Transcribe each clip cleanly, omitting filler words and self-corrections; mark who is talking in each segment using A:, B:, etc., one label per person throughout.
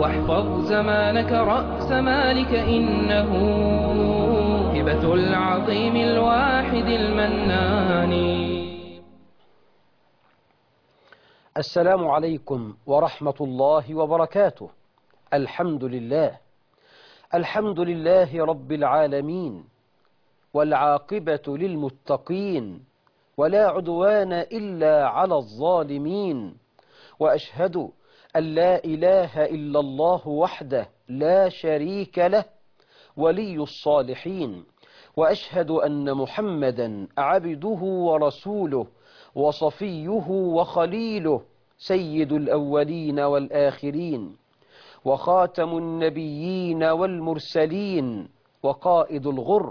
A: واحفظ زمانك رأس مالك، إنه هبة العظيم الواحد المنان.
B: السلام عليكم ورحمة الله وبركاته. الحمد لله رب العالمين، والعاقبة للمتقين، ولا عدوان إلا على الظالمين، وأشهد أن لا إله إلا الله وحده لا شريك له ولي الصالحين، وأشهد أن محمدا عبده ورسوله وصفيه وخليله، سيد الأولين والآخرين، وخاتم النبيين والمرسلين، وقائد الغر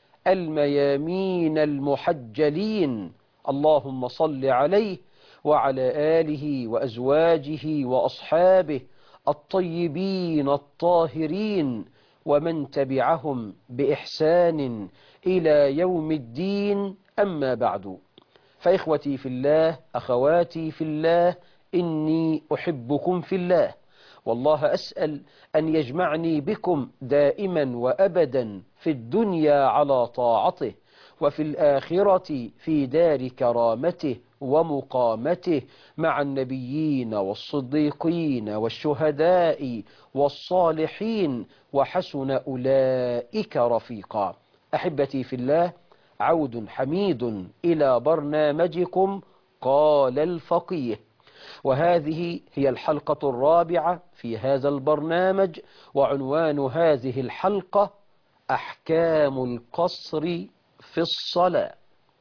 B: الميامين المحجلين. اللهم صل عليه وعلى آله وأزواجه وأصحابه الطيبين الطاهرين، ومن تبعهم بإحسان إلى يوم الدين. أما بعد، فإخوتي في الله، أخواتي في الله، إني أحبكم في الله، والله أسأل أن يجمعني بكم دائما وأبدا في الدنيا على طاعته، وفي الآخرة في دار كرامته ومقامته مع النبيين والصديقين والشهداء والصالحين، وحسن أولئك رفيقا. أحبتي في الله، عود حميد إلى برنامجكم قال الفقيه، وهذه هي الحلقة الرابعة في هذا البرنامج، وعنوان هذه الحلقة أحكام القصر في الصلاة.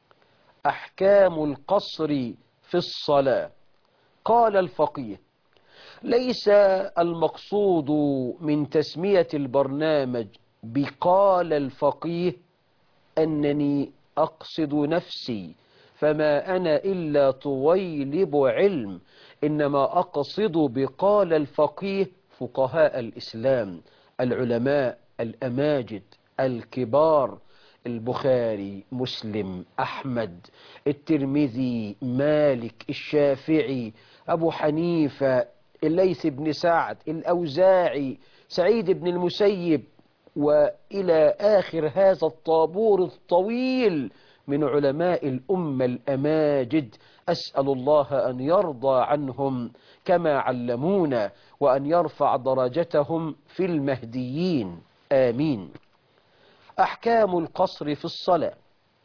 B: أحكام القصر في الصلاة. قال الفقيه: ليس المقصود من تسمية البرنامج بقال الفقيه أنني أقصد نفسي، فما أنا إلا طويلب علم، إنما أقصد بقال الفقيه فقهاء الإسلام، العلماء الأماجد الكبار، البخاري، مسلم، أحمد، الترمذي، مالك، الشافعي، أبو حنيفة، الليث بن سعد، الأوزاعي، سعيد بن المسيب، وإلى آخر هذا الطابور الطويل من علماء الأمة الأماجد. أسأل الله أن يرضى عنهم كما علمونا، وأن يرفع درجتهم في المهديين، آمين. أحكام القصر في الصلاة.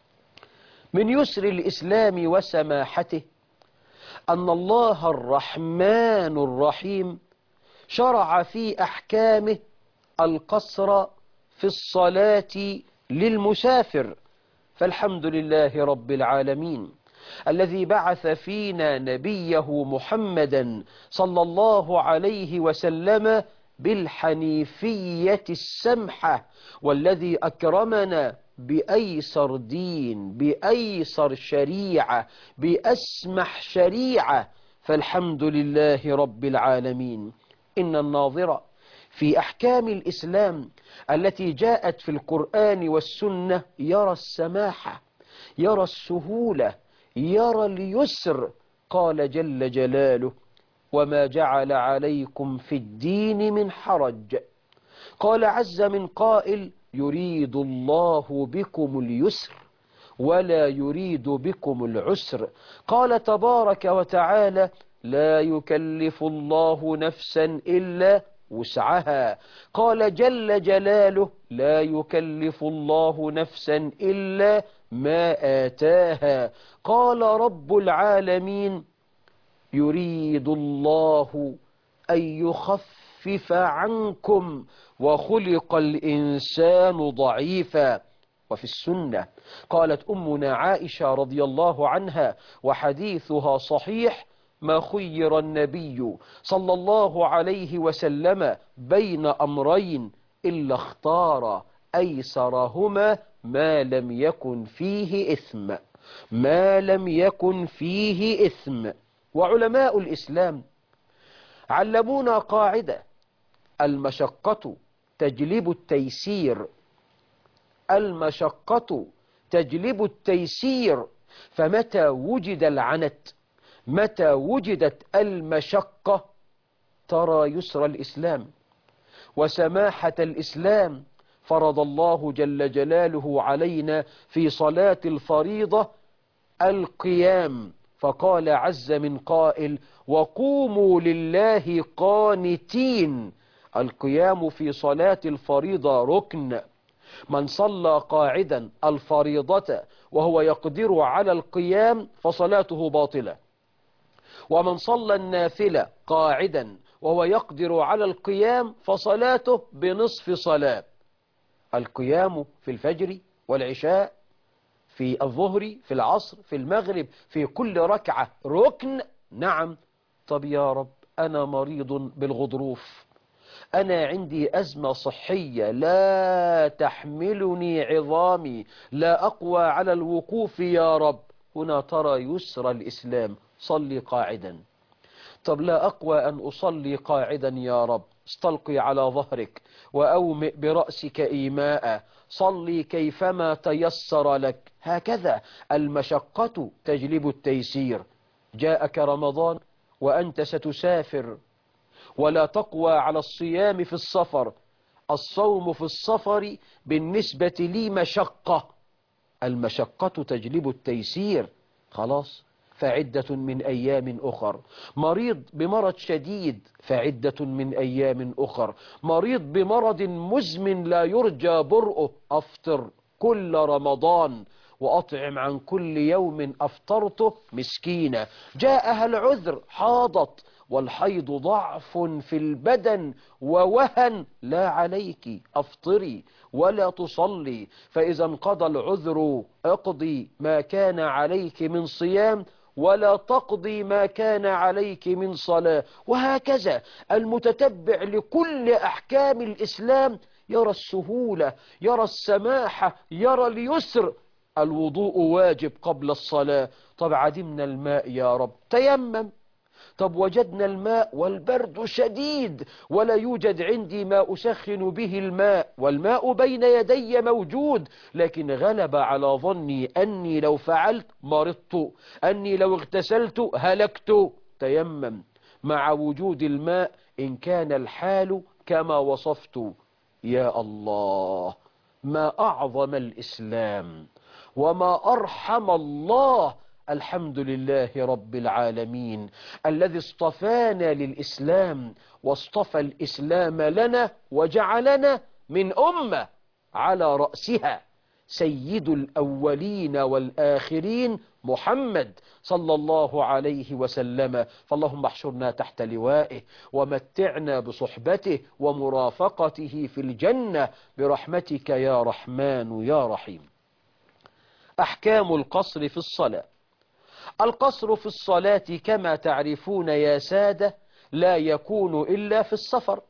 B: من يسر الإسلام وسماحته أن الله الرحمن الرحيم شرع في أحكامه القصر في الصلاة للمسافر، فالحمد لله رب العالمين الذي بعث فينا نبيه محمدا صلى الله عليه وسلم بالحنيفية السمحة، والذي أكرمنا بأيسر دين، بأيسر شريعة، بأسمح شريعة، فالحمد لله رب العالمين. إن الناظر في أحكام الإسلام التي جاءت في القرآن والسنة يرى السماحة، يرى السهولة، يرى اليسر. قال جل جلاله: وما جعل عليكم في الدين من حرج. قال عز من قائل: يريد الله بكم اليسر ولا يريد بكم العسر. قال تبارك وتعالى: لا يكلف الله نفسا إلا وسعها. قال جل جلاله: لا يكلف الله نفسا إلا ما آتاها. قال رب العالمين: يريد الله أن يخفف عنكم وخلق الإنسان ضعيفا. وفي السنة قالت أمنا عائشة رضي الله عنها، وحديثها صحيح: ما خير النبي صلى الله عليه وسلم بين أمرين إلا اختار أيسرهما ما لم يكن فيه إثم، ما لم يكن فيه إثم. وعلماء الإسلام علمونا قاعدة: المشقة تجلب التيسير، المشقة تجلب التيسير. فمتى وجد العنت، متى وجدت المشقة، ترى يسر الإسلام. وسماحة الإسلام. فرض الله جل جلاله علينا في صلاة الفريضة القيام، فقال عز من قائل: وقوموا لله قانتين. القيام في صلاة الفريضة ركن. من صلى قاعدا الفريضة وهو يقدر على القيام فصلاته باطلة، ومن صلى النافلة قاعدا وهو يقدر على القيام فصلاته بنصف صلاة. القيام في الفجر والعشاء، في الظهر، في العصر، في المغرب، في كل ركعة ركن. نعم. طب يا رب أنا مريض بالغضروف، أنا عندي أزمة صحية لا تحملني عظامي، لا أقوى على الوقوف يا رب. هنا ترى يسر الإسلام، صلي قاعدا. طب لا أقوى أن أصلي قاعدا يا رب، استلقي على ظهرك وأومئ برأسك إيماء، صلي كيفما تيسر لك. هكذا المشقة تجلب التيسير. جاءك رمضان وأنت ستسافر ولا تقوى على الصيام في السفر. الصوم في السفر بالنسبة لي مشقة، المشقة تجلب التيسير. خلاص، فعدة من أيام أخر. مريض بمرض شديد، فعدة من أيام أخر. مريض بمرض مزمن لا يرجى برؤه، أفطر كل رمضان وأطعم عن كل يوم أفطرته مسكينة. جاءها العذر، حاضت، والحيض ضعف في البدن ووهن، لا عليك أفطري ولا تصلي، فإذا انقضى العذر اقضي ما كان عليك من صيام ولا تقضي ما كان عليك من صلاة. وهكذا المتتبع لكل أحكام الإسلام يرى السهولة، يرى السماحة، يرى اليسر. الوضوء واجب قبل الصلاة. طب عدمنا الماء يا رب، تيمم. طب وجدنا الماء والبرد شديد ولا يوجد عندي ما أسخن به الماء، والماء بين يدي موجود، لكن غلب على ظني أني لو فعلت مرضت، أني لو اغتسلت هلكت. تيمم مع وجود الماء إن كان الحال كما وصفت. يا الله، ما أعظم الإسلام وما أرحم الله. الحمد لله رب العالمين الذي اصطفانا للإسلام، واصطفى الإسلام لنا وجعلنا من أمة على رأسها سيد الأولين والآخرين محمد صلى الله عليه وسلم. فاللهم احشرنا تحت لوائه ومتعنا بصحبته ومرافقته في الجنة برحمتك يا رحمن يا رحيم. أحكام القصر في الصلاة. القصر في الصلاة كما تعرفون يا سادة لا يكون إلا في السفر.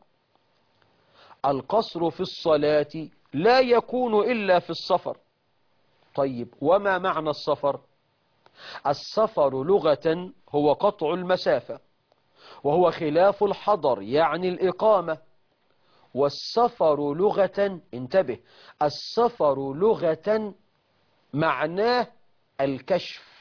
B: القصر في الصلاة لا يكون إلا في السفر. طيب وما معنى السفر؟ السفر لغة هو قطع المسافة، وهو خلاف الحضر يعني الإقامة. والسفر لغة، انتبه، السفر لغة معناه الكشف،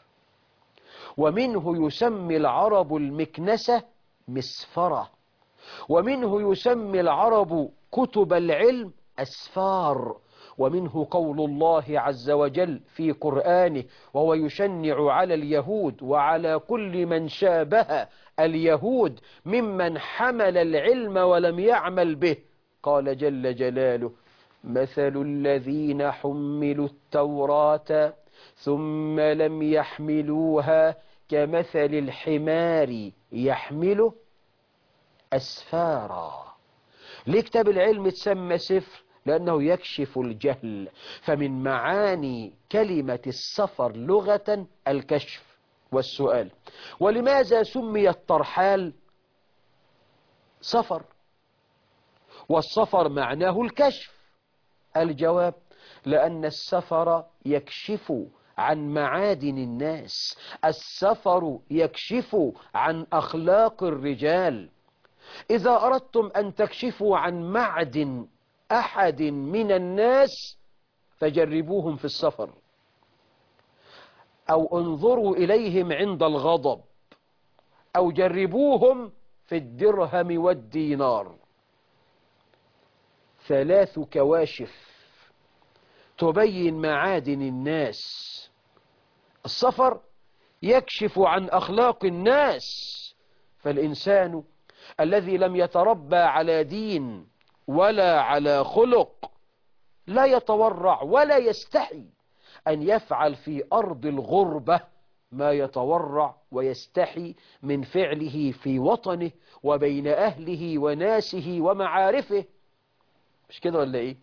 B: ومنه يسمي العرب المكنسة مسفرة، ومنه يسمي العرب كتب العلم أسفار، ومنه قول الله عز وجل في قرآنه وهو يشنع على اليهود وعلى كل من شابه اليهود ممن حمل العلم ولم يعمل به. قال جل جلاله: مثل الذين حملوا التوراة ثم لم يحملوها كمثل الحمار يحمل أسفارا. ليه كتاب العلم تسمى سفر؟ لأنه يكشف الجهل. فمن معاني كلمة السفر لغة الكشف. والسؤال: ولماذا سمي الترحال سفر والسفر معناه الكشف؟ الجواب: لأن السفر يكشف عن معادن الناس، السفر يكشف عن أخلاق الرجال. إذا أردتم أن تكشفوا عن معدن أحد من الناس فجربوهم في السفر، أو انظروا إليهم عند الغضب، أو جربوهم في الدرهم والدينار. 3 كواشف تبين معادن الناس. السفر يكشف عن أخلاق الناس، فالإنسان الذي لم يتربى على دين ولا على خلق لا يتورع ولا يستحي أن يفعل في أرض الغربة ما يتورع ويستحي من فعله في وطنه وبين أهله وناسه ومعارفه. مش كده ولا إيه؟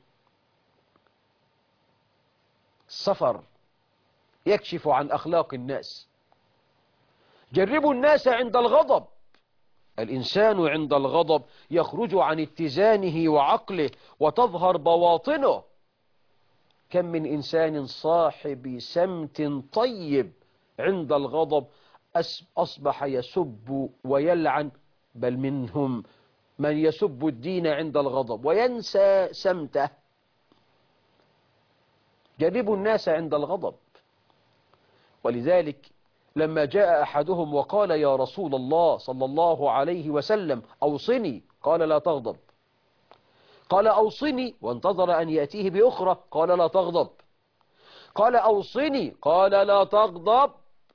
B: السفر يكشف عن أخلاق الناس. جربوا الناس عند الغضب. الإنسان عند الغضب يخرج عن اتزانه وعقله وتظهر بواطنه. كم من إنسان صاحب سمت طيب عند الغضب أصبح يسب ويلعن، بل منهم من يسب الدين عند الغضب وينسى سمته. جربوا الناس عند الغضب. ولذلك لما جاء أحدهم وقال يا رسول الله صلى الله عليه وسلم أوصني، قال لا تغضب. قال أوصني، وانتظر أن يأتيه بأخرى، قال لا تغضب. قال أوصني، قال لا تغضب.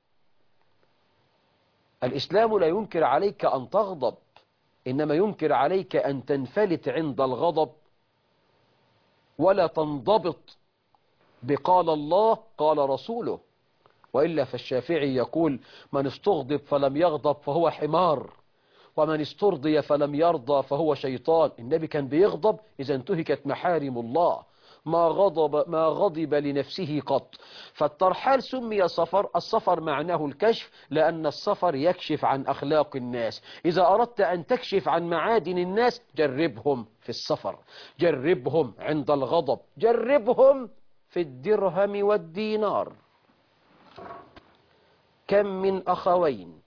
B: الإسلام لا ينكر عليك أن تغضب، إنما ينكر عليك أن تنفلت عند الغضب ولا تنضبط بقال الله قال رسوله. وإلا فالشافعي يقول من استغضب فلم يغضب فهو حمار، ومن استرضي فلم يرضى فهو شيطان. النبي كان بيغضب إذا انتهكت محارم الله، ما غضب لنفسه قط. فالترحال سمي سفر. السفر معناه الكشف، لأن السفر يكشف عن أخلاق الناس. إذا أردت أن تكشف عن معادن الناس جربهم في السفر، جربهم عند الغضب، جربهم في الدرهم والدينار. كم من أخوين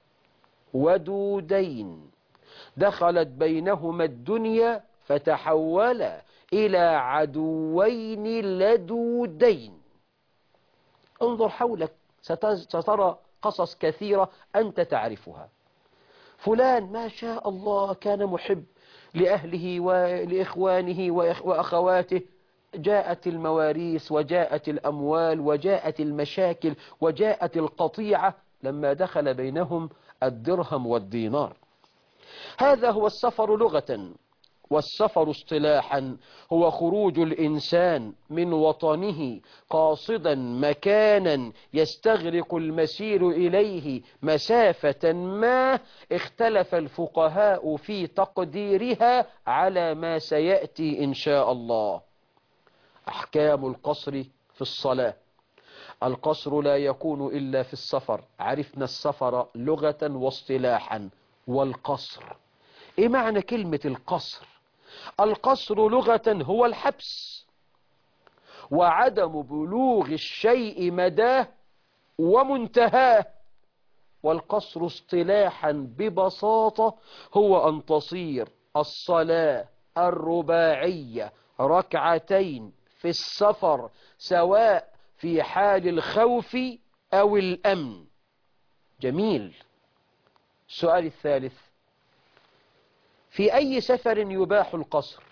B: ودودين دخلت بينهما الدنيا فتحولا إلى عدوين لدودين. انظر حولك سترى قصص كثيرة أنت تعرفها. فلان ما شاء الله كان محب لأهله ولإخوانه وأخواته، جاءت المواريث وجاءت الأموال وجاءت المشاكل وجاءت القطيعة لما دخل بينهم الدرهم والدينار. هذا هو السفر لغة. والسفر اصطلاحا هو خروج الإنسان من وطنه قاصدا مكانا يستغرق المسير إليه مسافة ما اختلف الفقهاء في تقديرها على ما سيأتي إن شاء الله. أحكام القصر في الصلاة. القصر لا يكون إلا في السفر. عرفنا السفر لغة واصطلاحا. والقصر، إيه معنى كلمة القصر؟ القصر لغة هو الحبس وعدم بلوغ الشيء مداه ومنتهاه. والقصر اصطلاحا ببساطة هو أن تصير الصلاة الرباعية ركعتين في السفر، سواء في حال الخوف أو الأمن. جميل. السؤال الثالث: في أي سفر يباح القصر؟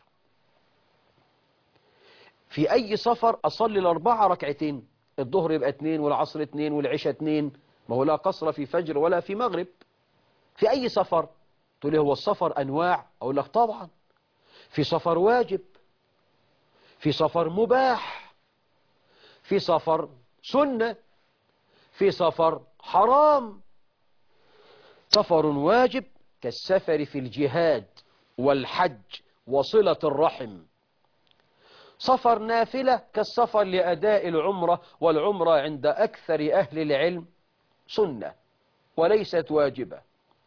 B: في أي سفر أصلي 4 ركعتين؟ الظهر يبقى 2 والعصر 2 والعشاء 2، ما هو لا قصر في فجر ولا في مغرب. في أي سفر؟ تقول لي هو السفر أنواع؟ أقول لك طبعا، في سفر واجب، في سفر مباح، في سفر سنة، في سفر حرام. سفر واجب كالسفر في الجهاد والحج وصلة الرحم. سفر نافلة كالسفر لأداء العمرة، والعمرة عند أكثر أهل العلم سنة وليست واجبة.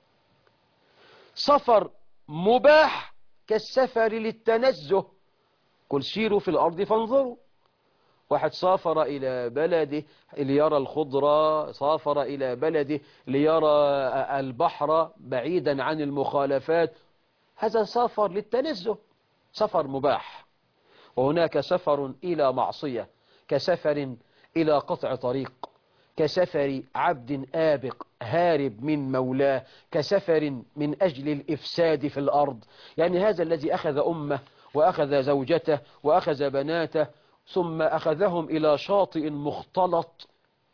B: سفر مباح كالسفر للتنزه، قل سيروا في الأرض فانظروا. واحد سافر إلى بلده ليرى الخضرة، سافر إلى بلده ليرى البحر بعيدا عن المخالفات، هذا سافر للتنزه، سفر مباح. وهناك سفر إلى معصية كسفر إلى قطع طريق، كسفر عبد آبق هارب من مولاه، كسفر من أجل الإفساد في الأرض. يعني هذا الذي أخذ أمة وأخذ زوجته وأخذ بناته ثم أخذهم إلى شاطئ مختلط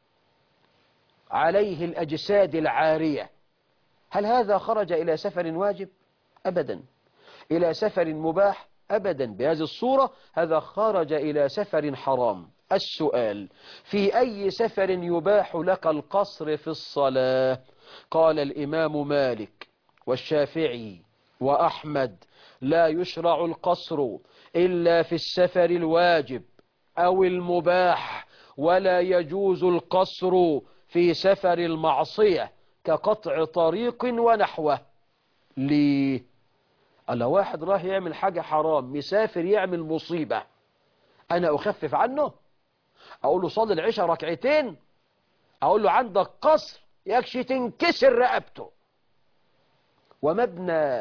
B: عليه الأجساد العارية. هل هذا خرج إلى سفر واجب؟ أبدا. إلى سفر مباح؟ أبدا. بهذه الصورة هذا خرج إلى سفر حرام. السؤال: في أي سفر يباح لك القصر في الصلاة؟ قال الإمام مالك والشافعي وأحمد: لا يشرع القصر إلا في السفر الواجب أو المباح، ولا يجوز القصر في سفر المعصية كقطع طريق ونحوه. ليه؟ ألا واحد راح يعمل حاجة حرام، مسافر يعمل مصيبة، أنا أخفف عنه؟ أقول له صلي العشاء ركعتين؟ أقول له عندك قصر يكشي تنكسر رقبته. ومبنى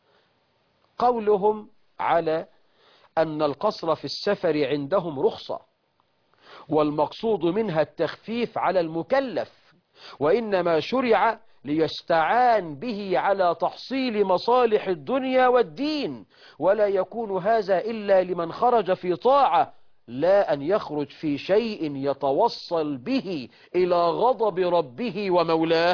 B: قولهم على أن القصر في السفر عندهم رخصة، والمقصود منها التخفيف على المكلف، وإنما شرع ليستعان به على تحصيل مصالح الدنيا والدين، ولا يكون هذا إلا لمن خرج في طاعة، لا أن يخرج في شيء يتوصل به إلى غضب ربه ومولاه.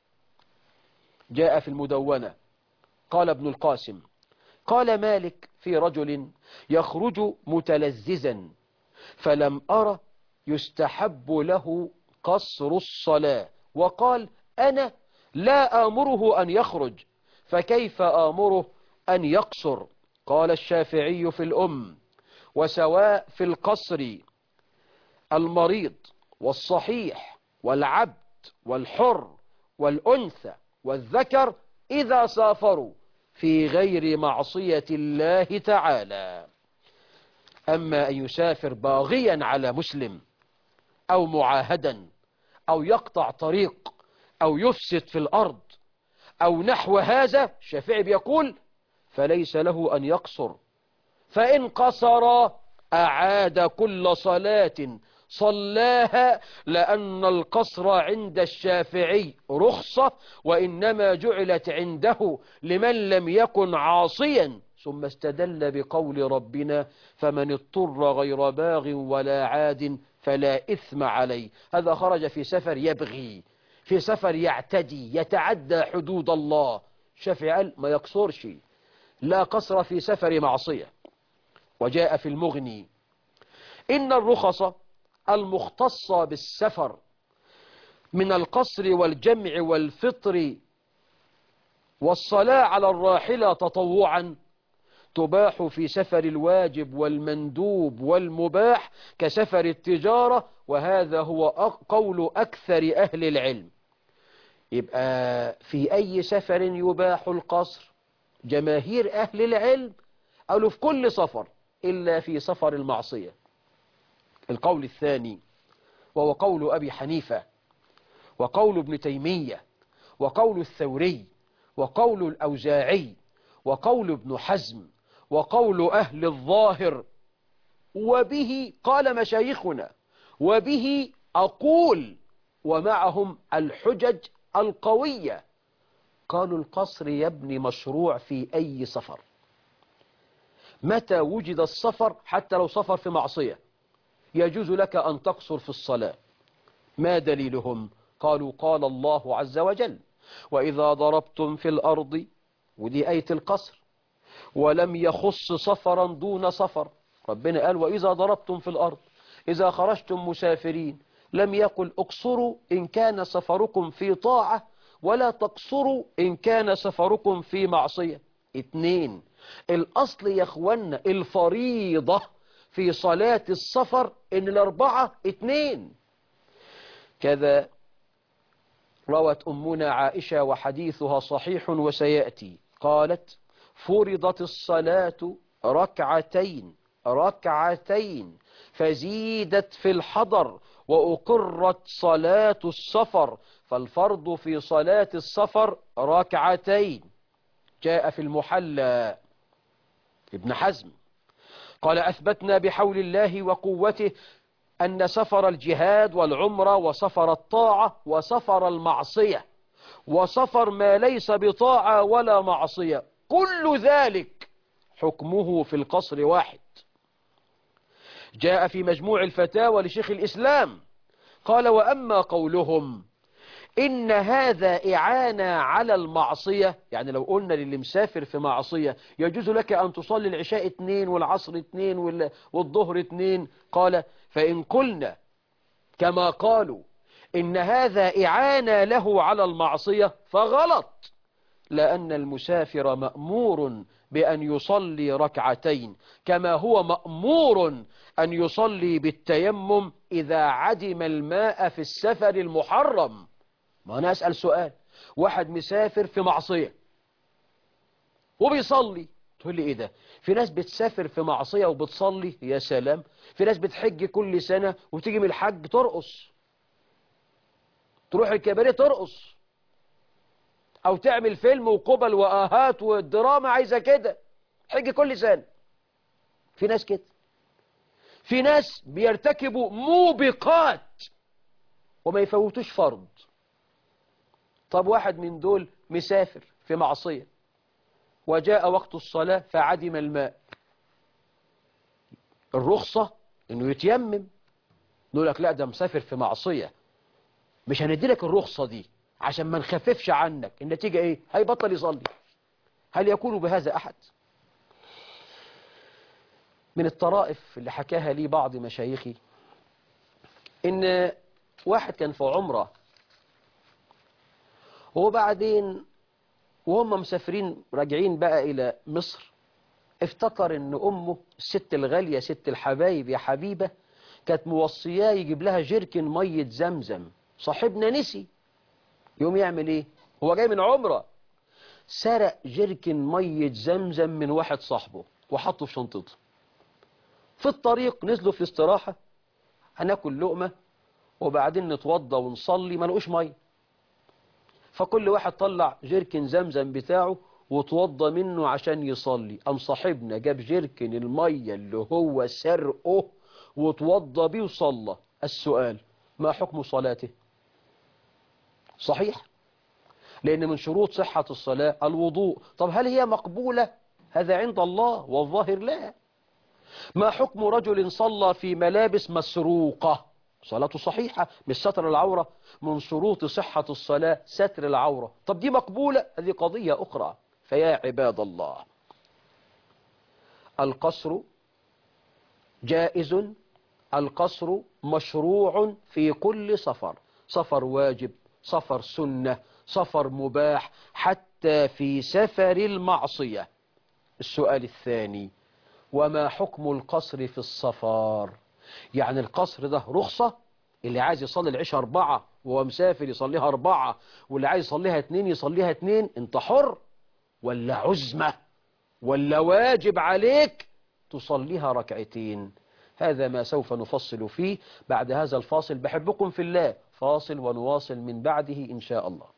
B: جاء في المدونة قال ابن القاسم: قال مالك في رجل يخرج متلذذا فلم أرى يستحب له قصر الصلاة، وقال: أنا لا آمره أن يخرج، فكيف آمره أن يقصر؟ قال الشافعي في الأم: وسواء في القصر المريض والصحيح والعبد والحر والأنثى والذكر إذا سافروا في غير معصية الله تعالى. أما أن يسافر باغيا على مسلم أو معاهدا أو يقطع طريق أو يفسد في الأرض أو نحو هذا، الشافعي بيقول فليس له أن يقصر، فإن قصر أعاد كل صلاة صلاها، لأن القصر عند الشافعي رخصة، وإنما جعلت عنده لمن لم يكن عاصيا. ثم استدل بقول ربنا: فمن اضطر غير باغ ولا عاد فلا إثم عليه. هذا خرج في سفر يبغي، في سفر يعتدي يتعدى حدود الله. الشافعي قال ما يقصرش، لا قصر في سفر معصية. وجاء في المغني: إن الرخص المختصة بالسفر من القصر والجمع والفطر والصلاة على الراحلة تطوعا تباح في سفر الواجب والمندوب والمباح كسفر التجارة، وهذا هو قول أكثر أهل العلم. يبقى في أي سفر يباح القصر؟ جماهير أهل العلم قالوا في كل سفر إلا في سفر المعصية. القول الثاني وهو قول أبي حنيفة وقول ابن تيمية وقول الثوري وقول الأوزاعي وقول ابن حزم وقول أهل الظاهر، وبه قال مشايخنا، وبه أقول، ومعهم الحجج القوية. قالوا القصر يا ابني مشروع في أي سفر، متى وجد السفر حتى لو سفر في معصية يجوز لك أن تقصر في الصلاة. ما دليلهم؟ قالوا قال الله عز وجل: وإذا ضربتم في الأرض، ودي آية القصر، ولم يخص سفرا دون سفر. ربنا قال وإذا ضربتم في الأرض، إذا خرجتم مسافرين، لم يقل اقصروا إن كان سفركم في طاعة، ولا تقصروا إن كان سفركم في معصية. 2. الأصل يا أخوانا الفريضة في صلاة السفر إن 4 2. كذا روت أمنا عائشة وحديثها صحيح وسيأتي، قالت: فرضت الصلاة ركعتين فزيدت في الحضر، وأقرت صلاة السفر، فالفرض في صلاة السفر 2. جاء في المحلى ابن حزم قال: أثبتنا بحول الله وقوته أن سفر الجهاد والعمرة وسفر الطاعة وسفر المعصية وسفر ما ليس بطاعة ولا معصية كل ذلك حكمه في القصر واحد. جاء في مجموع الفتاوى لشيخ الإسلام قال: وأما قولهم إن هذا إعانة على المعصية، يعني لو قلنا للي مسافر في معصية يجوز لك أن تصلي العشاء 2 والعصر 2 والظهر 2، قال: فإن قلنا كما قالوا إن هذا إعانة له على المعصية فغلط، لأن المسافر مأمور بأن يصلي ركعتين كما هو مأمور أن يصلي بالتيمم إذا عدم الماء في السفر المحرم. ما أنا أسأل سؤال: واحد مسافر في معصية وبيصلي، تقول لي إيه ده؟ في ناس بتسافر في معصية وبتصلي، يا سلام. في ناس بتحج كل سنة وتيجي من الحج ترقص، تروح الكباريه ترقص، أو تعمل فيلم وقبل وآهات والدراما عايزة كده، حج كل سنة. في ناس كده. في ناس بيرتكبوا موبقات وما يفوتوش فرض. طب واحد من دول مسافر في معصية وجاء وقت الصلاة فعدم الماء، الرخصة انه يتيمم. نقول لك لا، ده مسافر في معصية، مش هندي لك الرخصة دي عشان ما نخففش عنك. النتيجة ايه؟ هيبطل يصلي. هل يكون بهذا أحد؟ من الطرائف اللي حكاها لي بعض مشايخي ان واحد كان في عمره، وبعدين وهم مسافرين راجعين بقى إلى مصر افتكر ان أمه الست الغالية ست الحبايب يا حبيبة كانت موصياه يجيب لها جيركن مية زمزم. صاحبنا نسي، يوم يعمل ايه؟ هو جاي من عمره، سرق جيركن مية زمزم من واحد صاحبه وحطه في شنطته. في الطريق نزلوا في الاستراحة، هناكل لقمة وبعدين نتوضى ونصلي، ما لقوش مية. فكل واحد طلع جيركن زمزم بتاعه وتوضى منه عشان يصلي. قام صاحبنا جاب جيركن المية اللي هو سرقه وتوضى بيه وصلى. السؤال: ما حكم صلاته؟ صحيح، لأن من شروط صحة الصلاة الوضوء. طب هل هي مقبولة؟ هذا عند الله والظاهر لا. ما حكم رجل صلى في ملابس مسروقة؟ صلاته صحيحة، مش ستر العورة. من شروط صحة الصلاة ستر العورة. طب دي مقبولة؟ هذه قضية أخرى. فيا عباد الله، القصر جائز، القصر مشروع في كل سفر، سفر واجب، سفر سنة، سفر مباح، حتى في سفر المعصية. السؤال الثاني: وما حكم القصر في السفر؟ يعني القصر ده رخصة، اللي عايز يصلي العشاء 4 وهو مسافر يصليها 4، واللي عايز يصليها 2 يصليها 2، انت حر، ولا عزمة، ولا واجب عليك تصليها 2 ركعة؟ هذا ما سوف نفصل فيه بعد هذا الفاصل. بحبكم في الله، فاصل ونواصل من بعده إن شاء الله.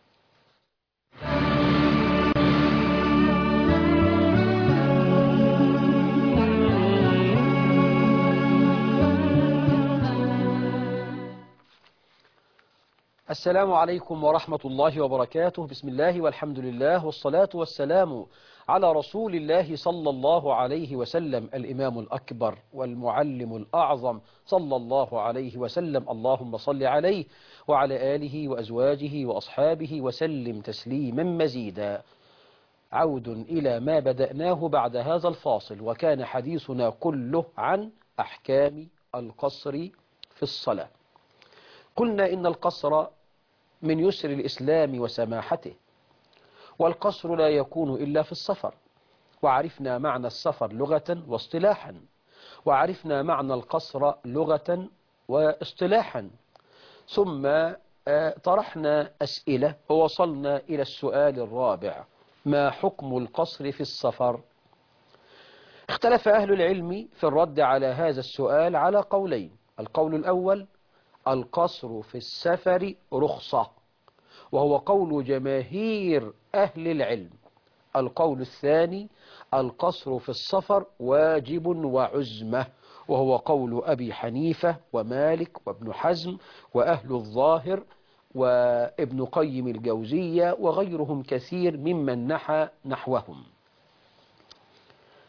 B: السلام عليكم ورحمة الله وبركاته. بسم الله والحمد لله والصلاة والسلام على رسول الله صلى الله عليه وسلم، الإمام الأكبر والمعلم الأعظم صلى الله عليه وسلم. اللهم صل عليه وعلى آله وأزواجه وأصحابه وسلم تسليما مزيدا. عود إلى ما بدأناه بعد هذا الفاصل، وكان حديثنا كله عن أحكام القصر في الصلاة. قلنا إن القصر من يسر الإسلام وسماحته، والقصر لا يكون إلا في السفر. وعرفنا معنى السفر لغة واصطلاحا، وعرفنا معنى القصر لغة واصطلاحا. ثم طرحنا أسئلة ووصلنا إلى السؤال الرابع: ما حكم القصر في السفر؟ اختلف أهل العلم في الرد على هذا السؤال على قولين. القول الأول: القصر في السفر رخصة، وهو قول جماهير أهل العلم. القول الثاني: القصر في السفر واجب وعزمة، وهو قول أبي حنيفة ومالك وابن حزم وأهل الظاهر وابن قيم الجوزية وغيرهم كثير ممن نحى نحوهم.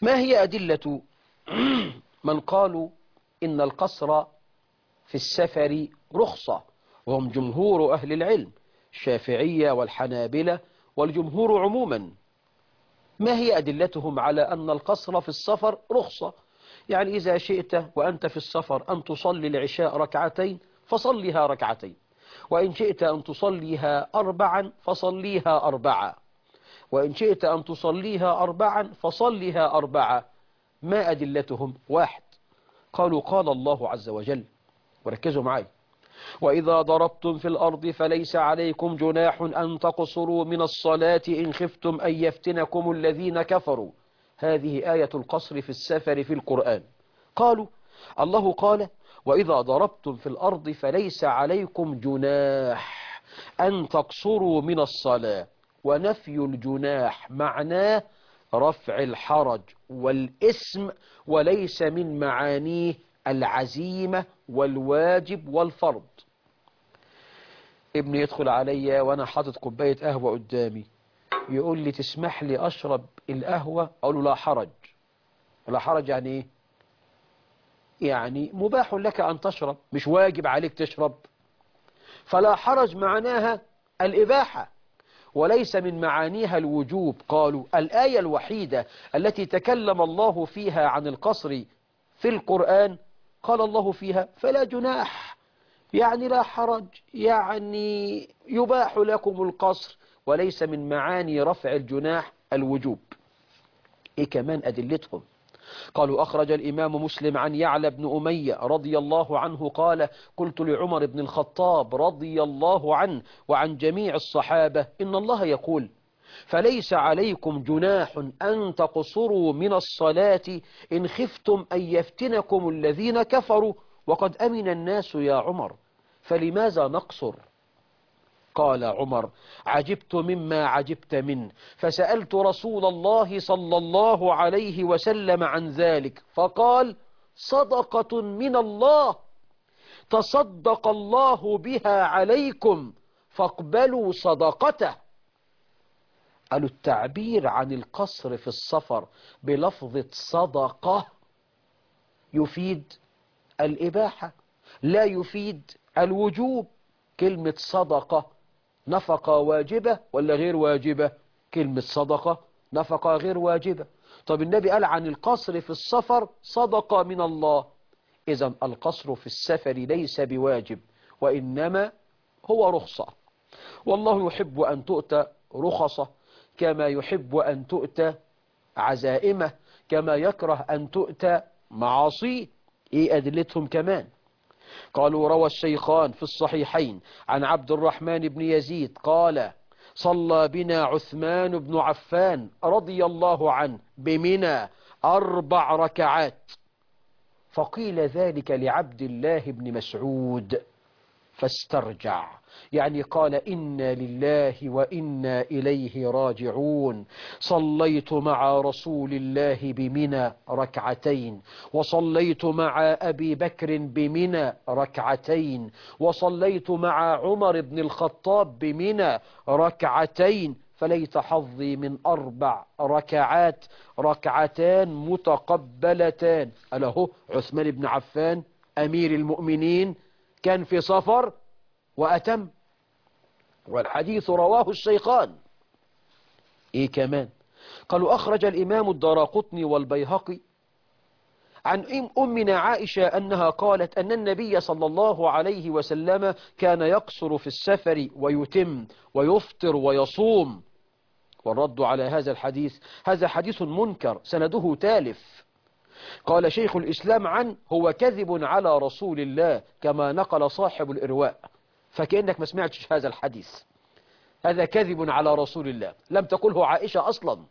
B: ما هي أدلة من قالوا إن القصر في السفر رخصة، وهم جمهور أهل العلم الشافعية والحنابلة والجمهور عموما؟ ما هي أدلتهم على أن القصر في السفر رخصة؟ يعني إذا شئت وأنت في السفر أن تصلي العشاء ركعتين فصليها ركعتين، وإن شئت أن تصليها أربعا فصليها أربعة، وإن شئت أن تصليها أربعا فصليها أربعة. ما أدلتهم؟ واحد، قالوا قال الله عز وجل، وركزوا معي: وإذا ضربتم في الأرض فليس عليكم جناح أن تقصروا من الصلاة إن خفتم أن يفتنكم الذين كفروا. هذه آية القصر في السفر في القرآن. قالوا الله قال: وإذا ضربتم في الأرض فليس عليكم جناح أن تقصروا من الصلاة، ونفي الجناح معناه رفع الحرج والإثم، وليس من معانيه العزيمة والواجب والفرض. ابني يدخل علي وأنا حاطط كوباية قهوة قدامي، يقول لي تسمح لي أشرب القهوة؟ أقول له لا حرج. لا حرج يعني إيه؟ يعني مباح لك أن تشرب، مش واجب عليك تشرب. فلا حرج معناها الإباحة، وليس من معانيها الوجوب. قالوا الآية الوحيدة التي تكلم الله فيها عن القصر في القرآن قال الله فيها فلا جناح، يعني لا حرج، يعني يباح لكم القصر، وليس من معاني رفع الجناح الوجوب. إيه كمان أدلتهم؟ قالوا أخرج الإمام مسلم عن يعلى بن أمية رضي الله عنه قال: قلت لعمر بن الخطاب رضي الله عنه وعن جميع الصحابة: إن الله يقول: فليس عليكم جناح أن تقصروا من الصلاة إن خفتم أن يفتنكم الذين كفروا وقد أمن الناس يا عمر، فلماذا نقصر؟ قال عمر: عجبت مما عجبت منه، فسألت رسول الله صلى الله عليه وسلم عن ذلك، فقال: صدقة من الله تصدق الله بها عليكم فاقبلوا صدقته. قالوا التعبير عن القصر في السفر بلفظة صدقة يفيد الإباحة، لا يفيد الوجوب. كلمة صدقة نفقة واجبة ولا غير واجبة؟ كلمة صدقة نفقة غير واجبة. طب النبي قال عن القصر في السفر صدقة من الله، إذن القصر في السفر ليس بواجب، وإنما هو رخصة. والله يحب أن تؤتى رخصة كما يحب أن تؤتى عزائمه، كما يكره أن تؤتى معاصيه. إيه أدلتهم كمان؟ قالوا روى الشيخان في الصحيحين عن عبد الرحمن بن يزيد قال: صلى بنا عثمان بن عفان رضي الله عنه بمنى 4 ركعات، فقيل ذلك لعبد الله بن مسعود فاسترجع، يعني قال: إنا لله وإنا إليه راجعون. صليت مع رسول الله بمنى 2 وصليت مع أبي بكر بمنى 2 وصليت مع عمر بن الخطاب بمنى 2 فليت حظي من 4 ركعات 2 متقبلتان. أله عثمان بن عفان أمير المؤمنين كان في سفر وأتم، والحديث رواه الشيخان. إيه كمان؟ قالوا أخرج الإمام الدراقطني والبيهقي عن أمنا عائشة أنها قالت أن النبي صلى الله عليه وسلم كان يقصر في السفر ويتم ويفطر ويصوم. والرد على هذا الحديث: هذا حديث منكر سنده تالف. قال شيخ الإسلام عنه: هو كذب على رسول الله، كما نقل صاحب الإرواء. فكأنك ما سمعتش هذا الحديث، هذا كذب على رسول الله، لم تقله عائشة أصلا.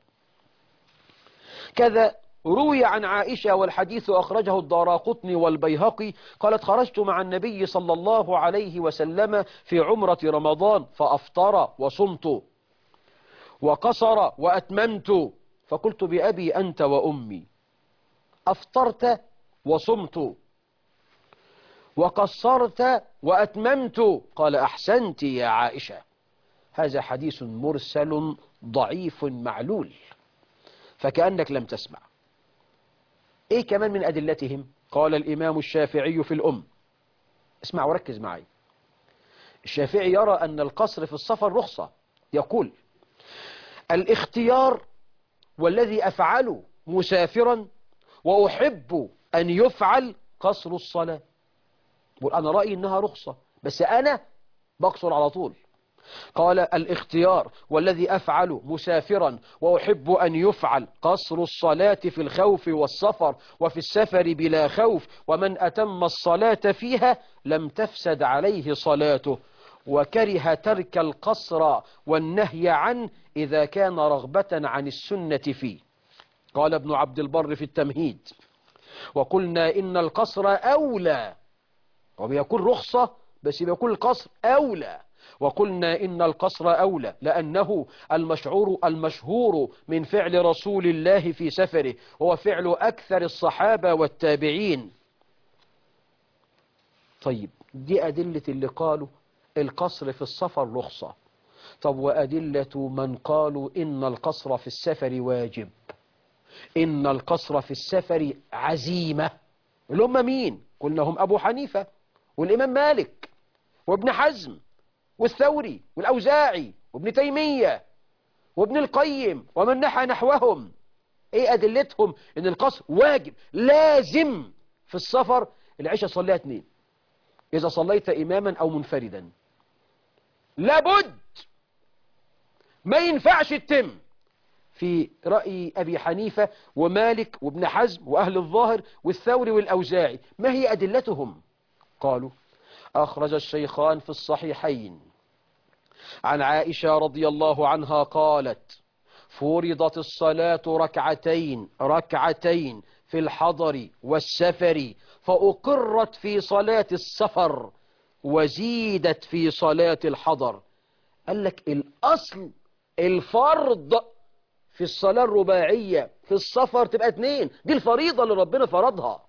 B: كذا روي عن عائشة والحديث أخرجه الدراقطني والبيهقي قالت: خرجت مع النبي صلى الله عليه وسلم في عمرة رمضان فأفطر وصمت وقصر وأتممت، فقلت: بأبي أنت وأمي، أفطرت وصمت وقصرت وأتممت؟ قال: أحسنت يا عائشة. هذا حديث مرسل ضعيف معلول، فكأنك لم تسمع. إيه كمان من أدلتهم؟ قال الإمام الشافعي في الأم، اسمع وركز معي. الشافعي يرى أن القصر في السفر رخصة، يقول الاختيار والذي أفعله مسافرا وأحب أن يفعل قصر الصلاة. أنا رأيي أنها رخصة، بس أنا بقصر على طول. قال الاختيار والذي أفعل مسافرا وأحب أن يفعل قصر الصلاة في الخوف والسفر، وفي السفر بلا خوف، ومن أتم الصلاة فيها لم تفسد عليه صلاته، وكره ترك القصر والنهي عنه إذا كان رغبة عن السنة فيه. قال ابن عبد البر في التمهيد: وقلنا إن القصر أولى، وبيكون رخصة بس بيكون القصر أولى. وقلنا إن القصر أولى لأنه المشهور من فعل رسول الله في سفره، هو فعل أكثر الصحابة والتابعين. طيب دي أدلة اللي قالوا القصر في السفر رخصة. طب وأدلة من قالوا إن القصر في السفر واجب، إن القصر في السفر عزيمة، اللي هم مين؟ قلنا هم أبو حنيفة والإمام مالك وابن حزم والثوري والأوزاعي وابن تيمية وابن القيم ومن نحى نحوهم. ايه أدلتهم ان القصر واجب لازم في السفر؟ العشاء صليها 2 إذا صليت إماما أو منفردا، لابد، ما ينفعش التم. في رأي أبي حنيفة ومالك وابن حزم وأهل الظاهر والثوري والأوزاعي. ما هي أدلتهم؟ قالوا أخرج الشيخان في الصحيحين عن عائشة رضي الله عنها قالت: فرضت الصلاة ركعتين في الحضر والسفر، فأقرت في صلاة السفر وزيدت في صلاة الحضر. قال لك الأصل الفرض في الصلاة الرباعية في السفر تبقى 2، دي الفريضة اللي ربنا فرضها.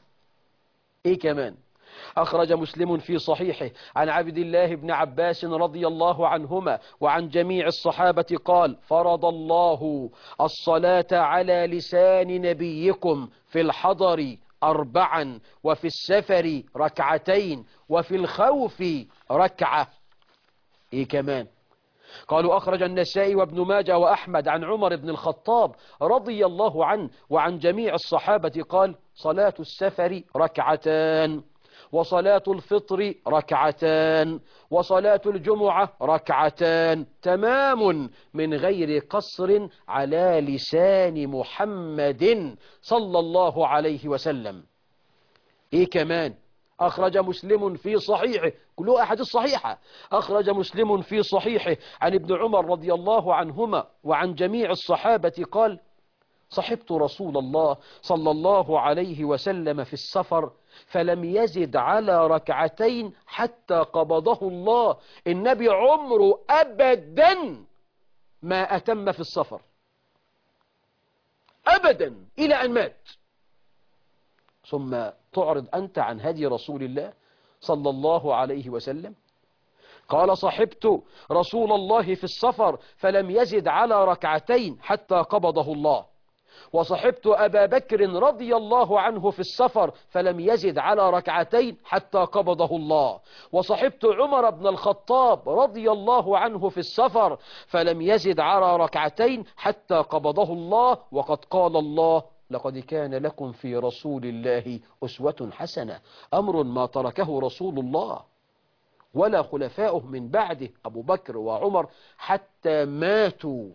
B: ايه كمان؟ أخرج مسلم في صحيحه عن عبد الله بن عباس رضي الله عنهما وعن جميع الصحابة قال: فرض الله الصلاة على لسان نبيكم في الحضر 4، وفي السفر 2، وفي الخوف 1. ايه كمان؟ قالوا أخرج النسائي وابن ماجه وأحمد عن عمر بن الخطاب رضي الله عنه وعن جميع الصحابة قال: صلاة السفر 2، وصلاة الفطر 2، وصلاة الجمعة 2، تمام من غير قصر على لسان محمد صلى الله عليه وسلم. ايه كمان؟ أخرج مسلم في صحيحه، كله أحاديث صحيحة، أخرج مسلم في صحيحه عن ابن عمر رضي الله عنهما وعن جميع الصحابة قال: صحبت رسول الله صلى الله عليه وسلم في السفر فلم يزد على 2 حتى قبضه الله. النبي عمره أبدا ما أتم في السفر أبدا إلى أن مات. ثم تعرض أنت عن هدي رسول الله صلى الله عليه وسلم. قال: صحبت رسول الله في السفر فلم يزد على 2 حتى قبضه الله، وصحبت أبا بكر رضي الله عنه في السفر فلم يزد على 2 حتى قبضه الله، وصحبت عمر بن الخطاب رضي الله عنه في السفر فلم يزد على 2 حتى قبضه الله. وقد قال الله: لقد كان لكم في رسول الله أسوة حسنة. أمر ما تركه رسول الله ولا خلفاؤه من بعده أبو بكر وعمر حتى ماتوا.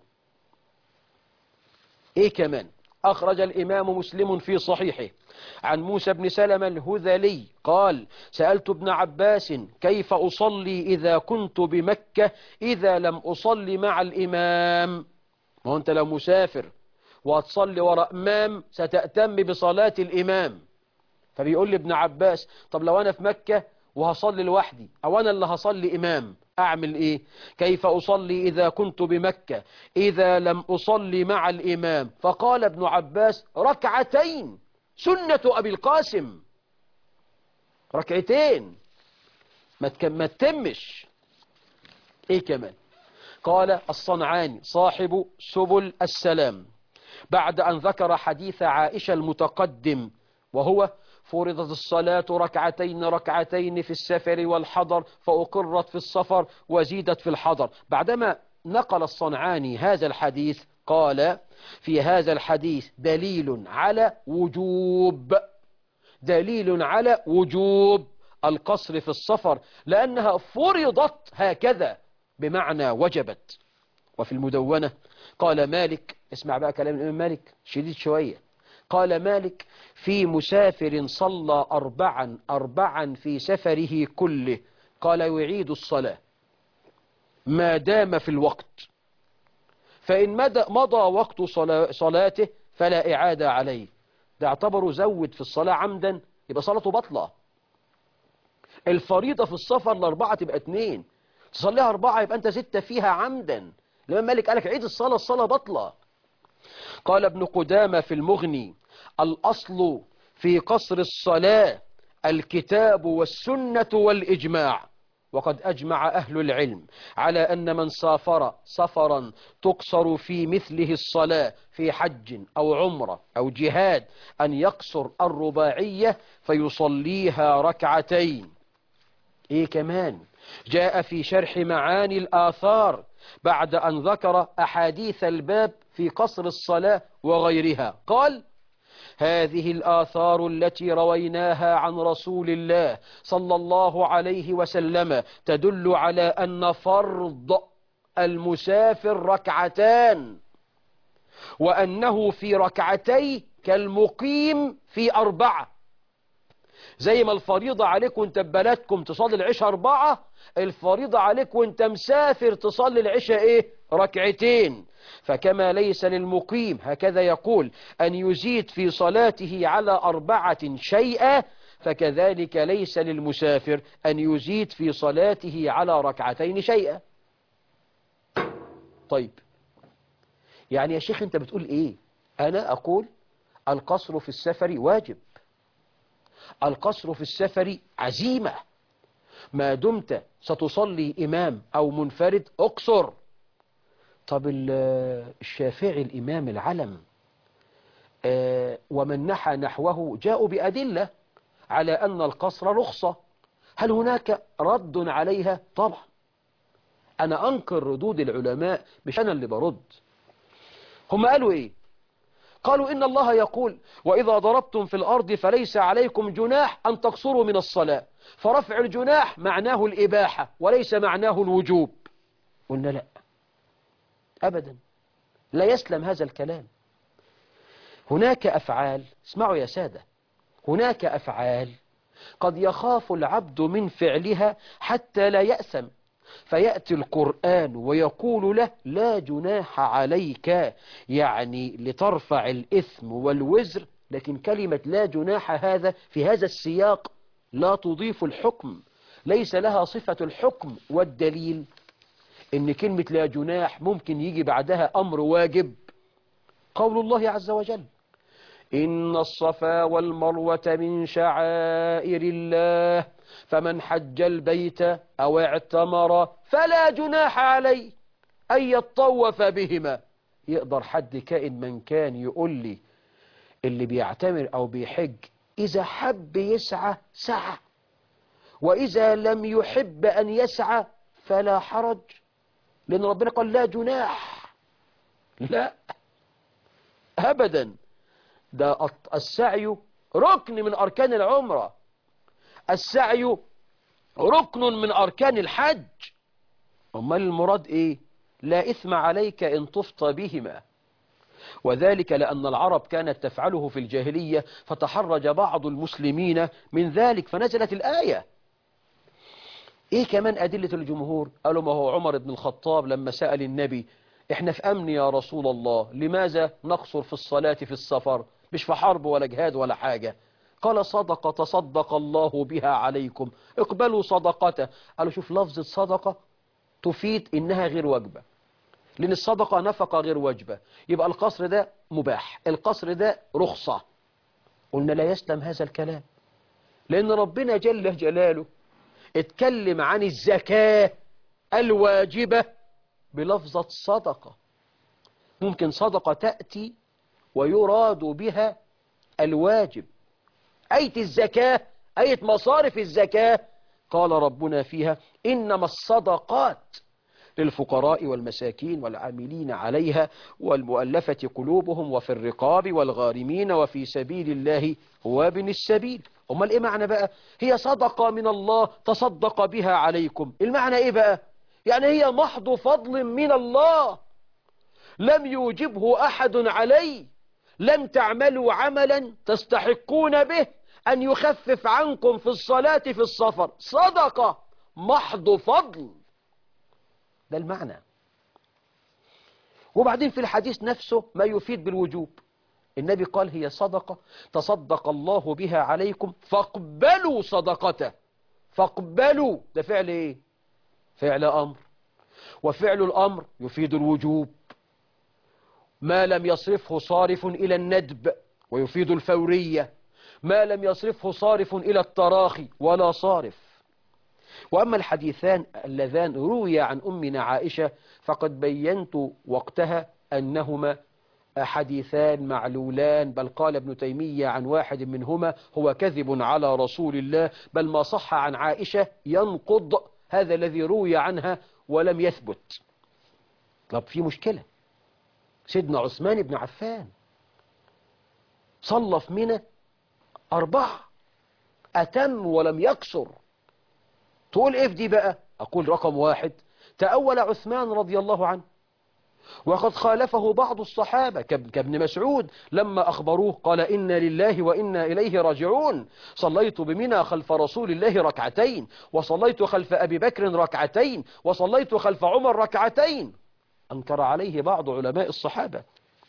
B: إيه كمان؟ أخرج الإمام مسلم في صحيحه عن موسى بن سلمة الهذلي قال: سألت ابن عباس: كيف أصلي إذا كنت بمكة إذا لم أصلي مع الإمام؟ ما أنت لو مسافر وهتصلي وراء إمام ستأتم بصلاة الإمام. فبيقول لي ابن عباس: طب لو أنا في مكة وهصلي لوحدي أو أنا اللي هصلي إمام أعمل إيه؟ كيف أصلي إذا كنت بمكة إذا لم أصلي مع الإمام؟ فقال ابن عباس: 2، سنة أبي القاسم، 2 ما تتمش. إيه كمان؟ قال الصنعاني صاحب سبل السلام: بعد أن ذكر حديث عائشة المتقدم، وهو فرضت الصلاة ركعتين ركعتين في السفر والحضر فأقرت في السفر وزيدت في الحضر. بعدما نقل الصنعاني هذا الحديث قال في هذا الحديث دليل على وجوب القصر في السفر، لأنها فرضت هكذا بمعنى وجبت. وفي المدونة قال مالك، اسمع بقى كلام الإمام مالك شديد شوية، قال مالك في مسافر صلى أربعا في سفره كله، قال يعيد الصلاة ما دام في الوقت، فإن مضى وقت صلاته فلا إعادة عليه. ده اعتبره زود في الصلاة عمدا، يبقى صلاته بطلة. الفريضة في السفر الأربعة تبقى 2، تصليها 4 يبقى أنت زدت فيها عمدا. الإمام مالك قالك عيد الصلاة بطلة. قال ابن قدامة في المغني الأصل في قصر الصلاة الكتاب والسنة والإجماع، وقد أجمع أهل العلم على أن من سافر سفرا تقصر في مثله الصلاة في حج أو عمرة أو جهاد أن يقصر الرباعية فيصليها ركعتين. إيه كمان جاء في شرح معاني الآثار بعد أن ذكر أحاديث الباب في قصر الصلاة وغيرها، قال هذه الآثار التي رويناها عن رسول الله صلى الله عليه وسلم تدل على أن فرض المسافر ركعتان، وأنه في ركعتي كالمقيم في 4. زي ما الفريضة عليك وانت ببلدكم تصلي العشاء 4، الفريضة عليك وانت مسافر تصلي العشاء ركعتين. فكما ليس للمقيم هكذا يقول أن يزيد في صلاته على 4 شيئا، فكذلك ليس للمسافر أن يزيد في صلاته على 2 شيئا. طيب يعني يا شيخ انت بتقول ايه؟ انا اقول القصر في السفر واجب، القصر في السفر عزيمة، ما دمت ستصلي إمام أو منفرد أقصر. طب الشافعي الإمام العلم ومن نحى نحوه جاءوا بأدلة على أن القصر رخصة. هل هناك رد عليها؟ طبعا أنا أنكر ردود العلماء، مش أنا اللي برد. هم قالوا إيه؟ قالوا إن الله يقول وإذا ضربتم في الأرض فليس عليكم جناح أن تقصروا من الصلاة، فرفع الجناح معناه الإباحة وليس معناه الوجوب. قلنا لا أبدا، لا يسلم هذا الكلام. هناك أفعال، اسمعوا يا سادة، هناك أفعال قد يخاف العبد من فعلها حتى لا يأثم، فيأتي القرآن ويقول له لا جناح عليك، يعني لترفع الإثم والوزر. لكن كلمة لا جناح هذا في هذا السياق لا تضيف الحكم، ليس لها صفة الحكم. والدليل إن كلمة لا جناح ممكن يجي بعدها أمر واجب، قول الله عز وجل إن الصفا والمروة من شعائر الله فمن حج البيت أو اعتمر فلا جناح عليه أن يطوف بهما. يقدر حد كائن من كان يقول لي اللي بيعتمر أو بيحج إذا حب يسعى سعى، وإذا لم يحب أن يسعى فلا حرج، لأن ربنا قال لا جناح. لا أبدا، ده السعي ركن من أركان العمرة، السعي ركن من أركان الحج. أمال المراد إيه؟ لا إثم عليك إن طفت بهما. وذلك لأن العرب كانت تفعله في الجاهلية فتحرج بعض المسلمين من ذلك فنزلت الآية. إيه كمان أدلة الجمهور؟ قالوا ما هو عمر بن الخطاب لما سأل النبي إحنا في أمن يا رسول الله، لماذا نقصر في الصلاة في السفر؟ مش في حرب ولا جهاد ولا حاجة. قال صدقة تصدق الله بها عليكم، اقبلوا صدقته. قالوا شوف لفظة صدقة تفيد إنها غير واجبة، لأن الصدقة نفقة غير واجبة، يبقى القصر ده مباح، القصر ده رخصة. قلنا لا يسلم هذا الكلام، لأن ربنا جل جلاله اتكلم عن الزكاة الواجبة بلفظة صدقة. ممكن صدقة تأتي ويراد بها الواجب. آية الزكاة، آية مصارف الزكاة، قال ربنا فيها إنما الصدقات للفقراء والمساكين والعاملين عليها والمؤلفة قلوبهم وفي الرقاب والغارمين وفي سبيل الله وابن السبيل. أمال إيه معنى بقى؟ هي صدقة من الله تصدق بها عليكم. المعنى إيه بقى؟ يعني هي محض فضل من الله لم يوجبه أحد عليه، لم تعملوا عملا تستحقون به أن يخفف عنكم في الصلاة في السفر، صدقة محض فضل. ده المعنى. وبعدين في الحديث نفسه ما يفيد بالوجوب. النبي قال هي صدقة تصدق الله بها عليكم فاقبلوا صدقته. فاقبلوا ده فعل ايه؟ فعل أمر، وفعل الأمر يفيد الوجوب ما لم يصرفه صارف إلى الندب ويفيد الفورية، ما لم يصرفه صارف إلى التراخي ولا صارف. وأما الحديثان اللذان روي عن أمنا عائشة فقد بينت وقتها أنهما حديثان معلولان، بل قال ابن تيمية عن واحد منهما هو كذب على رسول الله، بل ما صح عن عائشة ينقض هذا الذي روي عنها ولم يثبت. طب في مشكلة. سيدنا عثمان بن عفان صلى في منى 4 أتم ولم يكسر. تقول إيه في دي بقى؟ أقول رقم 1 تأول عثمان رضي الله عنه، وقد خالفه بعض الصحابة كابن مسعود لما أخبروه قال إنا لله وإنا إليه راجعون، صليت بمنى خلف رسول الله 2 وصليت خلف أبي بكر 2 وصليت خلف عمر 2. أنكر عليه بعض علماء الصحابة.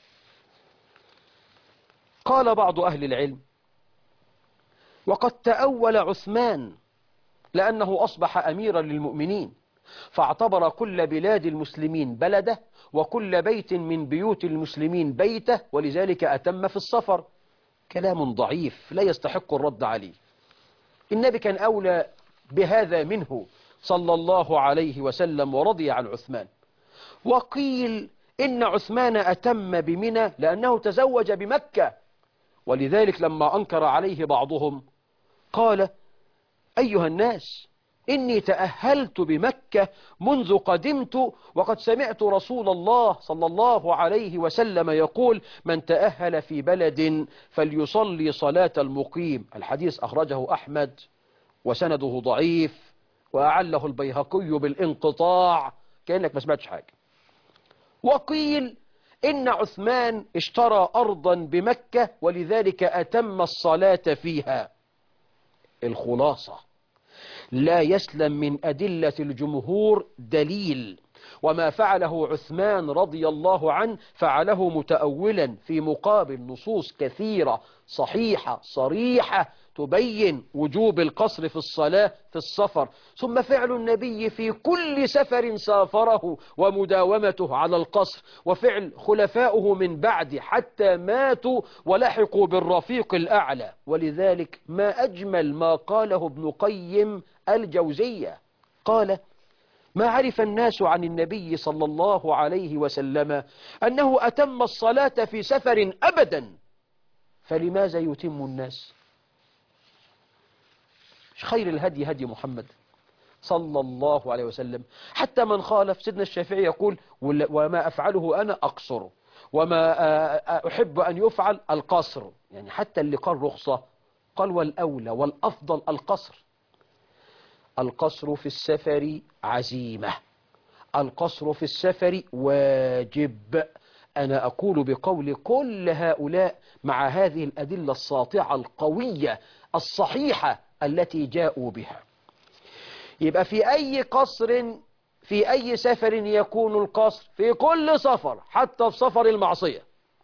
B: قال بعض أهل العلم وقد تأول عثمان لأنه أصبح أميرا للمؤمنين فاعتبر كل بلاد المسلمين بلده وكل بيت من بيوت المسلمين بيته، ولذلك أتم في السفر. كلام ضعيف لا يستحق الرد عليه. النبي كان أولى بهذا منه صلى الله عليه وسلم ورضي عن عثمان. وقيل إن عثمان أتم بمنى لأنه تزوج بمكة، ولذلك لما أنكر عليه بعضهم قال أيها الناس إني تأهلت بمكة منذ قدمت، وقد سمعت رسول الله صلى الله عليه وسلم يقول من تأهل في بلد فليصلي صلاة المقيم. الحديث أخرجه أحمد وسنده ضعيف وأعله البيهقي بالانقطاع، كأنك ما سمعتش حاجة. وقيل إن عثمان اشترى أرضا بمكة ولذلك أتم الصلاة فيها. الخلاصة لا يسلم من أدلة الجمهور دليل، وما فعله عثمان رضي الله عنه فعله متأولا في مقابل نصوص كثيرة صحيحة صريحة تبين وجوب القصر في الصلاة في السفر. ثم فعل النبي في كل سفر سافره ومداومته على القصر، وفعل خلفائه من بعد حتى ماتوا ولحقوا بالرفيق الأعلى. ولذلك ما أجمل ما قاله ابن قيم الجوزية، قال ما عرف الناس عن النبي صلى الله عليه وسلم أنه أتم الصلاة في سفر أبدا، فلماذا يتم الناس؟ خير الهدي هدي محمد صلى الله عليه وسلم. حتى من خالف سيدنا الشافعي يقول وما أفعله أنا أقصر وما أحب أن يفعل القصر. يعني حتى اللي قال رخصة قال والأولى والأفضل القصر. القصر في السفر عزيمة، القصر في السفر واجب. أنا أقول بقول كل هؤلاء مع هذه الأدلة الساطعة القوية الصحيحة التي جاءوا بها. يبقى في أي قصر في أي سفر يكون القصر؟ في كل سفر، حتى في سفر المعصية.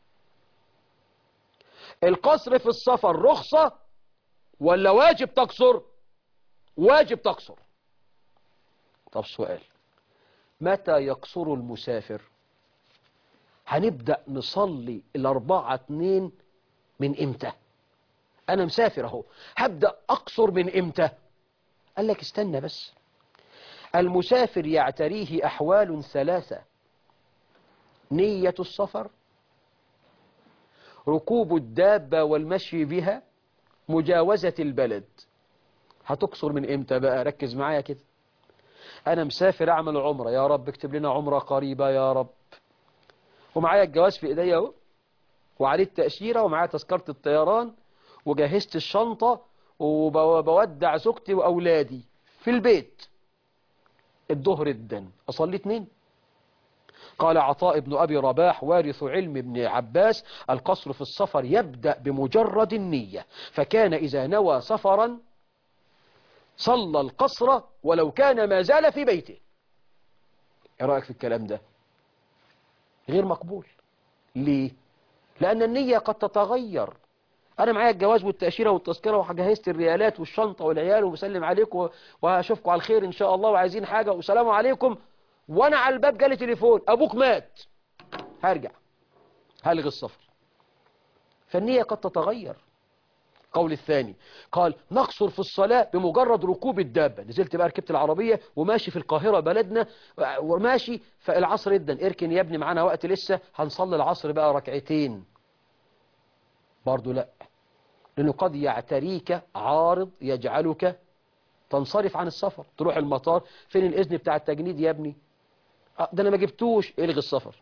B: القصر في السفر رخصة ولا واجب تقصر؟ واجب تقصر. طب سؤال، متى يقصر المسافر؟ هنبدأ نصلي 4-2 من امتى؟ أنا مسافر أهو، هبدأ أقصر من امتى؟ قال لك استنى بس. المسافر يعتريه أحوال 3: نية السفر، ركوب الدابة والمشي بها، مجاوزة البلد. هتقصر من امتى بقى؟ ركز معايا كده. انا مسافر اعمل عمرة، يا رب اكتب لنا عمرة قريبة يا رب، ومعايا الجواز في ايديا اهو، وعليه التأشيرة، ومعايا تذكرة الطيران، وجهزت الشنطة، وبودع زوجتي واولادي في البيت. الظهر الدن اصلي 2. قال عطاء بن أبي رباح وارث علم ابن عباس: القصر في السفر يبدأ بمجرد النية، فكان إذا نوى سفرا صلى القصر ولو كان ما زال في بيته. ايه رأيك في الكلام ده؟ غير مقبول. ليه؟ لأن النية قد تتغير. أنا معايا الجواز والتأشيرة والتذكرة، وجهزت الريالات والشنطة والعيال، وبسلم عليكم وهشوفكم على الخير إن شاء الله، وعايزين حاجة والسلام عليكم، وأنا على الباب جالي تليفون: أبوك مات. هرجع، هلغي السفر. فالنية قد تتغير. قول الثاني قال: نقصر في الصلاة بمجرد ركوب الدابة. نزلت بقى، ركبت العربية وماشي في القاهرة بلدنا، وماشي فالعصر جدا، اركن يا ابني معانا وقت لسه، هنصلي العصر بقى ركعتين. برضو لا، لأنه قد يعتريك عارض يجعلك تنصرف عن السفر. تروح المطار: فين الإذن بتاع التجنيد يا ابني؟ ده أنا ما جبتوش. الغي السفر.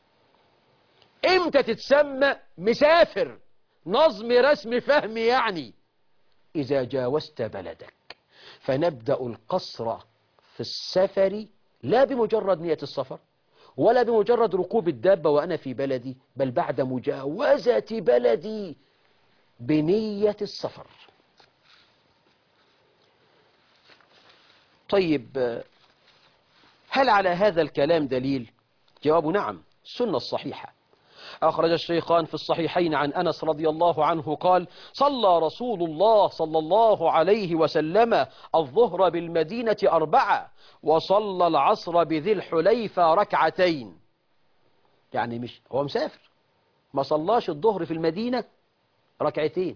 B: امتى تتسمى مسافر؟ نظم رسم فهمي يعني. إذا جاوزت بلدك. فنبدأ القصر في السفر لا بمجرد نية السفر، ولا بمجرد ركوب الدابة وأنا في بلدي، بل بعد مجاوزة بلدي بنية السفر. طيب، هل على هذا الكلام دليل؟ جواب نعم، السنة الصحيحة. أخرج الشيخان في الصحيحين عن أنس رضي الله عنه قال: صلى رسول الله صلى الله عليه وسلم الظهر بالمدينة 4، وصلى العصر بذي الحليفة 2. يعني مش هو مسافر، ما صلاش الظهر في المدينة 2.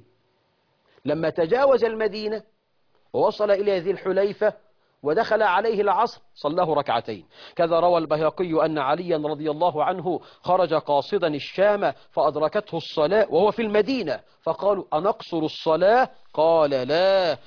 B: لما تجاوز المدينة ووصل إلى ذي الحليفة ودخل عليه العصر صلاه 2. كذا روى البيهقي أن عليا رضي الله عنه خرج قاصدا الشام فأدركته الصلاة وهو في المدينة، فقالوا: أنقصر الصلاة؟ قال: لا،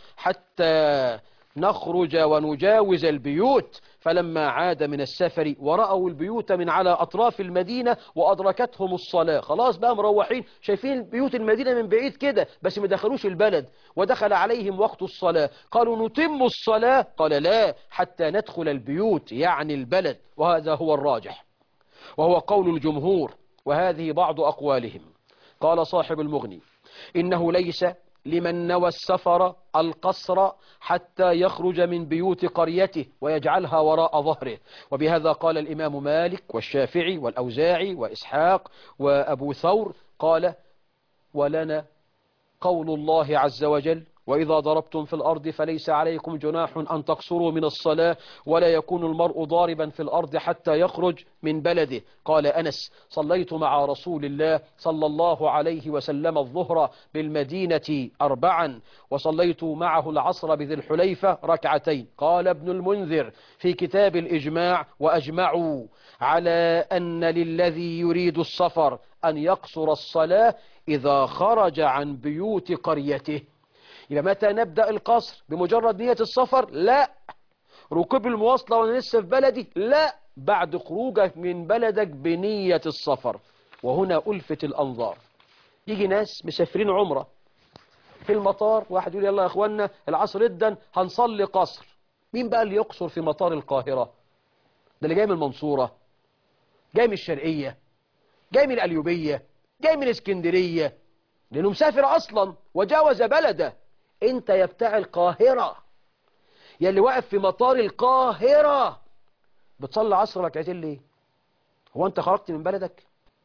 B: حتى نخرج ونجاوز البيوت. فلما عاد من السفر ورأوا البيوت من على أطراف المدينة وأدركتهم الصلاة، خلاص بقى مروحين، شايفين بيوت المدينة من بعيد كده بس ما دخلوش البلد، ودخل عليهم وقت الصلاة، قالوا: نتم الصلاة؟ قال: لا، حتى ندخل البيوت، يعني البلد. وهذا هو الراجح، وهو قول الجمهور، وهذه بعض أقوالهم. قال صاحب المغني: إنه ليس لمن نوى السفر القصر حتى يخرج من بيوت قريته ويجعلها وراء ظهره. وبهذا قال الإمام مالك والشافعي والأوزاعي وإسحاق وأبو ثور. قال: ولنا قول الله عز وجل: وإذا ضربتم في الأرض فليس عليكم جناح أن تقصروا من الصلاة، ولا يكون المرء ضاربا في الأرض حتى يخرج من بلده. قال أنس: صليت مع رسول الله صلى الله عليه وسلم الظهر بالمدينة 4، وصليت معه العصر بذي الحليفة 2. قال ابن المنذر في كتاب الإجماع: وأجمعوا على أن للذي يريد السفر أن يقصر الصلاة إذا خرج عن بيوت قريته. يبقى متى نبدأ القصر؟ بمجرد نية السفر؟ لا. ركوب المواصلة وانا لسه في بلدي؟ لا، بعد خروجك من بلدك بنية السفر. وهنا ألفت الأنظار. يجي ناس مسافرين عمرة في المطار، واحد يقول: يلا يا اخوانا العصر جدا هنصلي قصر. مين بقى اللي يقصر في مطار القاهرة؟ ده اللي جاي من المنصورة، جاي من الشرقية، جاي من القليوبية، جاي من اسكندرية، لأنه مسافر أصلا وجاوز بلده. انت يا بتاع القاهرة، يا اللي واقف في مطار القاهرة، بتصلي عصر 2 ليه؟ هو انت خرجت من بلدك؟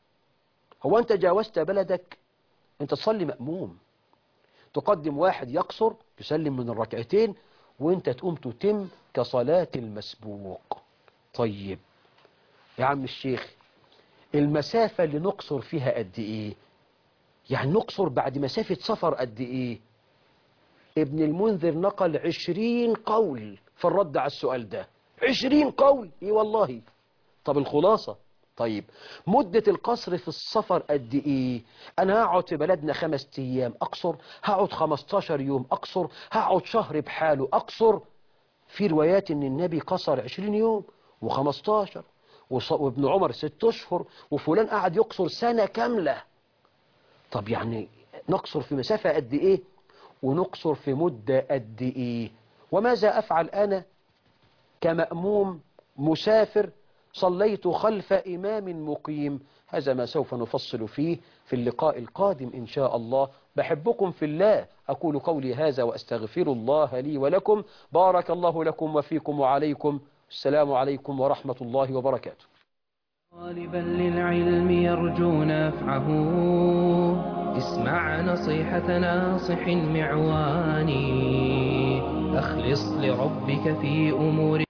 B: هو انت جاوزت بلدك؟ انت تصلي مأموم، تقدم واحد يقصر يسلم من 2 وانت تقوم تتم كصلاة المسبوق. طيب يا عم الشيخ، المسافة اللي نقصر فيها قد ايه؟ يعني نقصر بعد مسافة سفر قد ايه؟ ابن المنذر نقل 20 قول في الرد على السؤال ده. 20 قول، ايه والله. طب الخلاصة طيب مدة القصر في السفر قد ايه؟ انا هقعد في بلدنا 5 ايام اقصر، هقعد 15 يوم اقصر، هقعد شهر بحاله اقصر. في روايات ان النبي قصر 20 يوم و15، وابن عمر 6 اشهر، وفلان قعد يقصر سنة كاملة. طب يعني نقصر في مسافة قد ايه ونقصر في مدة قد ايه؟ وماذا افعل انا كمأموم مسافر صليت خلف إمام مقيم؟ هذا ما سوف نفصل فيه في اللقاء القادم إن شاء الله. بحبكم في الله، أقول قولي هذا وأستغفر الله لي ولكم. بارك الله لكم وفيكم وعليكم. السلام عليكم ورحمة الله وبركاته.
A: طالبا للعلم يرجو نفعه، اسمع نصيحة ناصح معواني. أخلص لربك في أمور